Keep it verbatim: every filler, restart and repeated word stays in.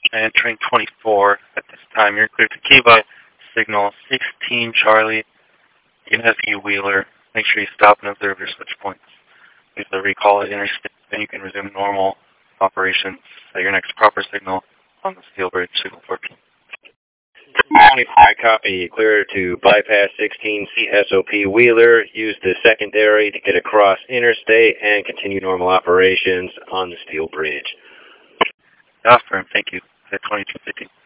Entering twenty-four at this time. You're clear to Kiva. Signal sixteen Charlie. N F E Wheeler. Make sure you stop and observe your switch points. Use the recall at interstate, then you can resume normal operations at your next proper signal on the steel bridge, signal fourteen. I copy. Clear to bypass sixteen C S O P Wheeler. Use the secondary to get across interstate and continue normal operations on the steel bridge. Affirm, thank you. At twenty-two fifty.